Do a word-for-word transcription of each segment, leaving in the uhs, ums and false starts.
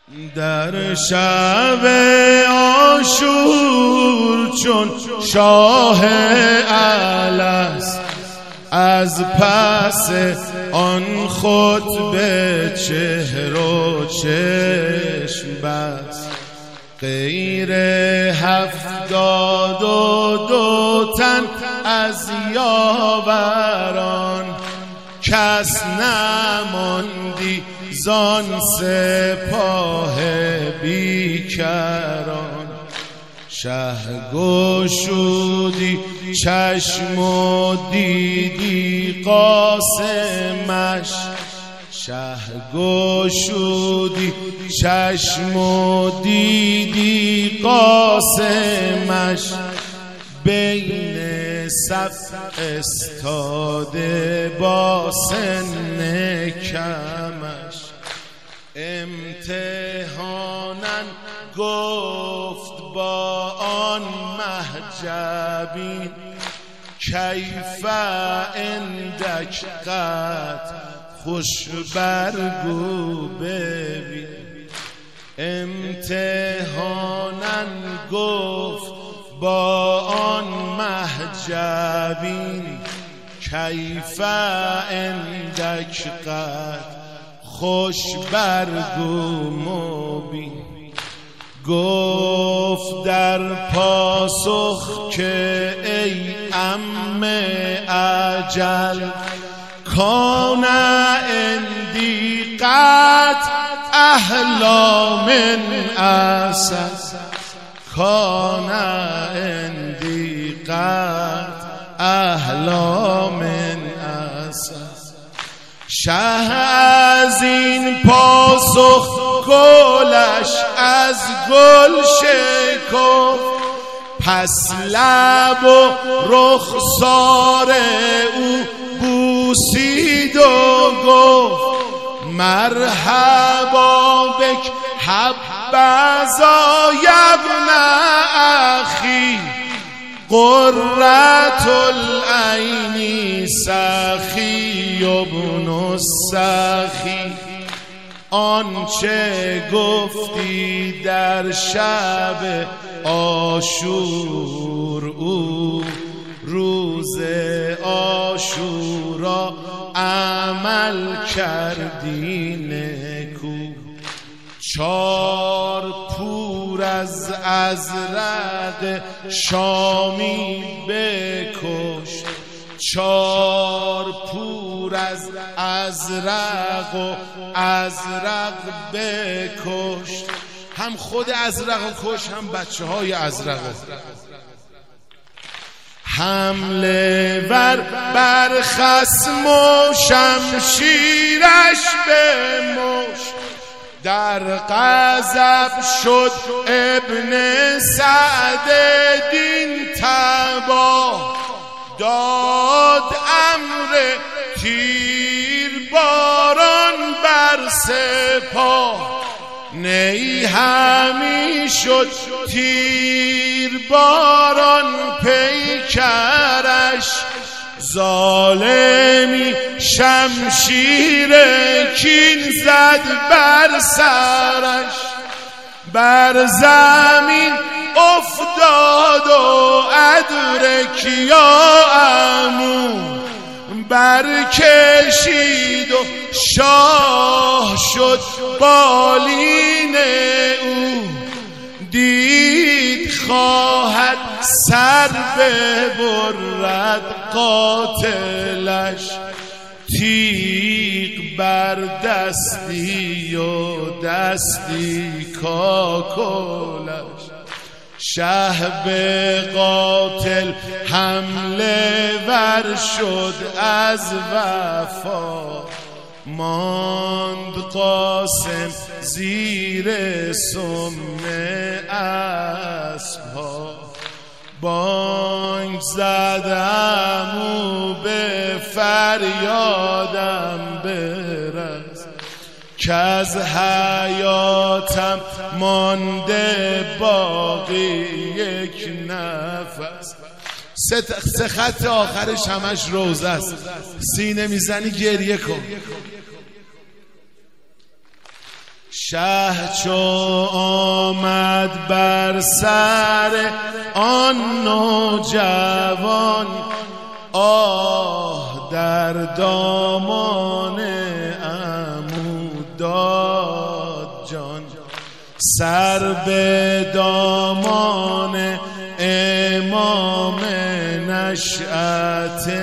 در شب عاشور چون شاه الست از پس آن خطبه چهر و چشم بست، غیر هفتاد و دو تن از یاوران کس نماندی زان سپاه بیکران. شه گشودی چشم و دیدی قاسمش، شه گشودی چشم و دیدی قاسمش، بین صف استاده با سن کمش. امتحاناً گفت با آن محجبین، کیف عندک قد خوش برگو ببین. امتحاناً گفت با آن محجبین، کیف عندک قد خوش برگو مبین. گفت در پاسخ که ای عم اجل، کان عندی قد احلی من اسد، کان عندی قد احلی من اسد. شه از این پاسخ گلش از گل شکفت، پس لب و رخسار او بوسید و گفت، مرحبا بک حبذا یبن اخی، قرة العین سخی ابن السخی. آنچه گفتی در شب عاشور، او روز عاشورا عمل کردی نکو. چار پور از ازرق شامی بکشت، چار پور از ازرق و ازرق بکشت. هم خود ازرق و کش، هم بچه های ازرق. حمله ور بر خصم و شمشیرش به مشت، در غضب شد ابن سعد دین تباه. داد امر تیر باران بر سپاه، نی همی شد تیر باران پیکرش. ظالمی شمشیر کین زد بر سرش، بر زمین افتاد و ادرک یا عمو، برکشید و شاه شد بالین او. دید خواهد سر ببرد قاتلش، تیغ بر دستی و دستی کاکلش. شه به قاتل حمله ور شد از وفا، ماند قاسم زیر سم اسبها. بانگ زدم و به فریادم برس، که از حیاتم مانده باقی یک نفس. سه خط آخرش همش روزه است. سینه میزنی گریه کن. شه چو آمد بر سر آن نوجوان، آه در دامان عمو داد جان. سر به دامان امام نشأت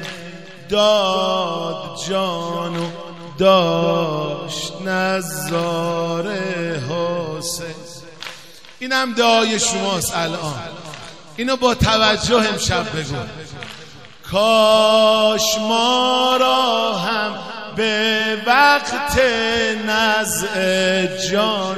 داد جان و داشت نظاره حسین. اینم دعای شماست الان، اینو با توجه امشب بگو. کاش ما را هم به وقت نزع جان،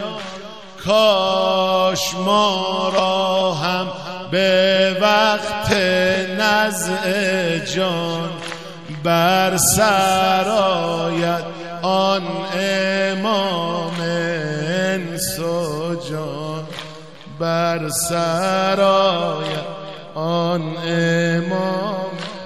کاش ما را هم به وقت نزع جان بر سر آید آن امام انس و جان، بر سر آید آن امام.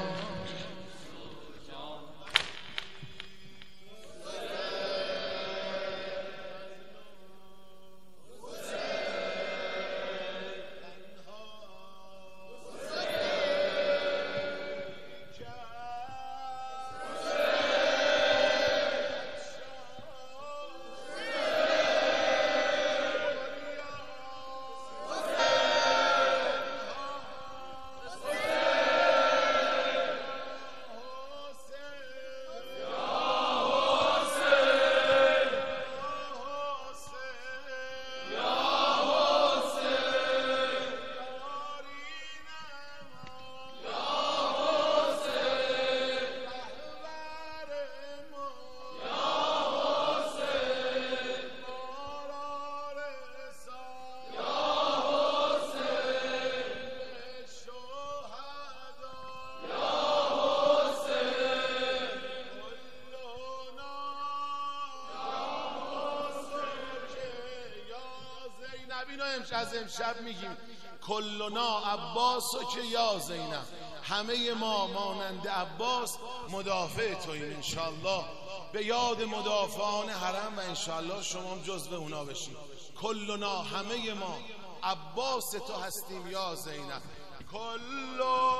از امشب میگیم کلنا عباس و که یا زینب، همه ما مانند عباس مدافع توییم انشالله، به یاد مدافعان حرم و انشالله شما هم جزو اونا بشید. کلنا همه ما عباس تو هستیم یا زینب. کلنا